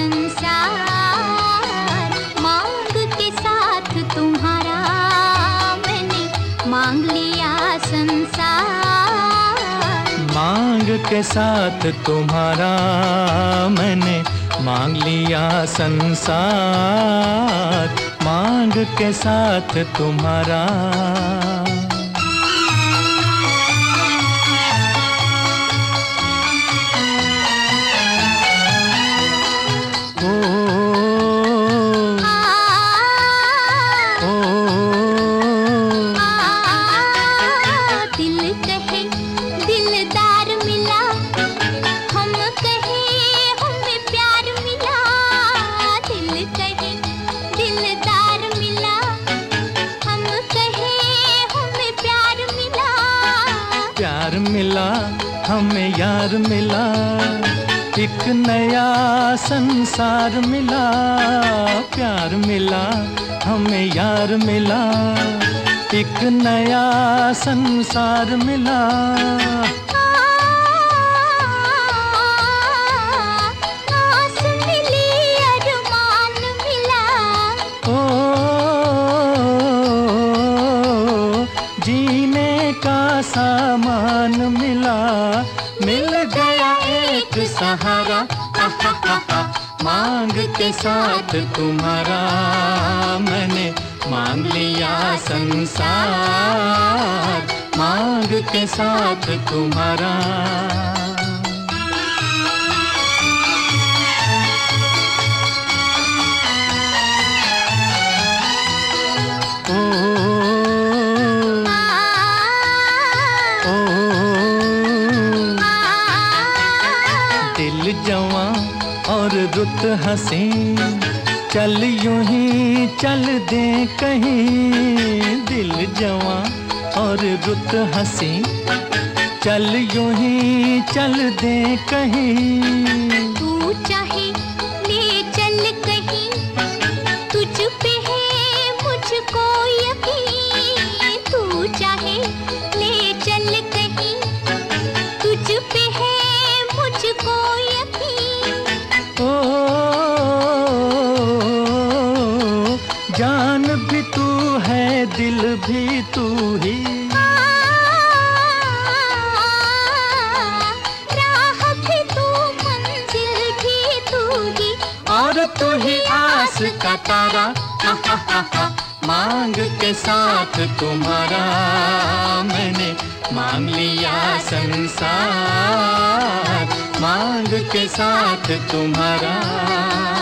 संसार, मांग के साथ तुम्हारा मैंने मांग लिया संसार। मांग के साथ तुम्हारा मैंने मांग लिया संसार, मांग के साथ तुम्हारा। प्यार मिला हमें यार मिला, एक नया संसार मिला। प्यार मिला हमें यार मिला, एक नया संसार मिला। आस मिली अरमान मिला, ओ जीने का सामान मिला, मिल गया एक सहारा। मांग के साथ तुम्हारा मैंने मांग लिया संसार, मांग के साथ तुम्हारा। दिल जवां और रुत हंसी, चल यूं ही चल दे कहीं। दिल जवां और रुत हंसी, चल यूं ही चल दे कहीं। तू चाहे ले चल कहीं, तुझ पे है मुझको यकीन। तू चाहे ले चल कहीं, तुझ पे है मुझको यकीन। ओ जान भी तू है, दिल भी तू ही। राह भी तू, मंजिल भी तू ही, और तू ही आस का तारा। मांग के साथ तुम्हारा मैंने मांग लिया संसार, मांग के साथ तुम्हारा।